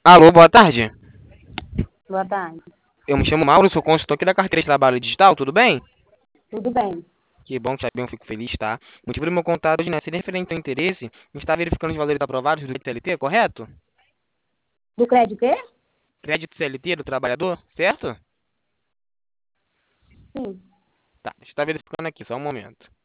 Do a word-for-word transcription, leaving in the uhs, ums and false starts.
Alô, boa tarde. Boa tarde. Eu me chamo Mauro, sou consultor aqui da carteira de trabalho digital, tudo bem? Tudo bem? Que bom que saber, eu fico feliz, tá? O motivo do meu contato hoje, né, seria referente ao interesse em estar verificando os valores aprovados do C L T, correto? Do crédito quê? Crédito C L T do trabalhador, certo? Sim. Tá, deixa eu estar verificando aqui, só um momento.